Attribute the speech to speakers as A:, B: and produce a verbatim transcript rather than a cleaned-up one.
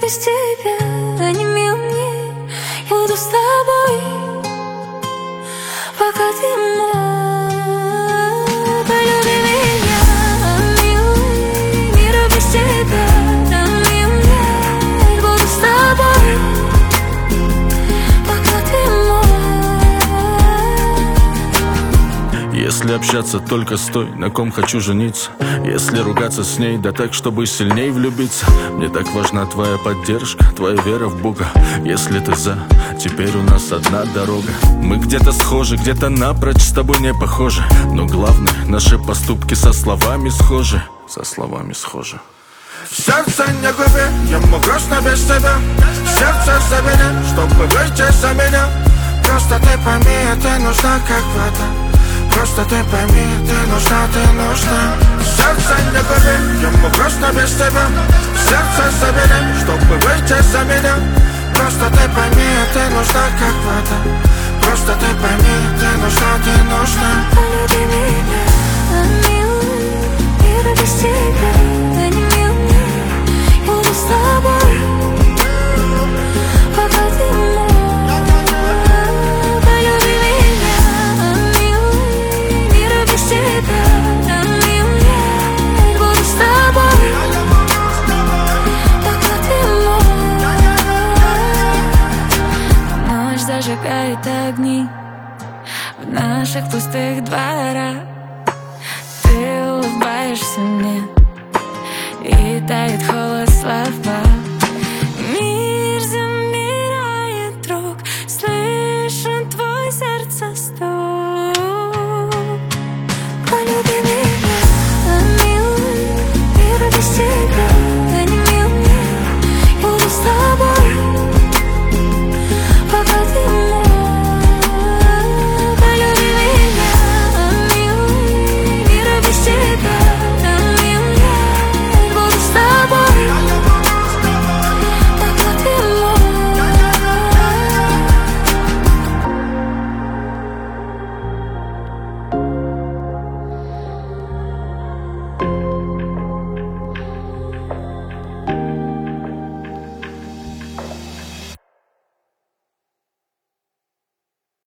A: без тебя не мил мне. Я буду с тобой, пока ты мой. Полюби меня, милый, мир без тебя не мне. Я буду с тобой, пока ты мой.
B: Если общаться только с той, на ком хочу жениться, если ругаться с ней, да так, чтобы сильней влюбиться. Мне так важна твоя поддержка, твоя вера в Бога. Если ты за, теперь у нас одна дорога. Мы где-то схожи, где-то напрочь с тобой не похожи, но главное, наши поступки со словами схожи. Со словами схожи.
C: Сердце не губи, ему грустно без тебя. Сердце забери, чтобы выйти за меня. Просто ты пойми, ты нужна как вода. Просто ты пойми, ты нужна, ты нужна. Сердце не губи, ему грустно без тебя. Сердце забери, чтобы выйти за меня. Просто ты пойми, ты нужна как вода. Просто ты пойми, ты нужна, ты нужна.
A: Полюби меня, милый, мир без тебя не мил мне. Я буду с тобой, пока ты мой. Полюби меня, милый, мир без тебя не мил мне. Я буду с тобой, пока ты мой. Ночь зажигает огни в наших пустых дворах. Ты улыбаешься мне, и тает холод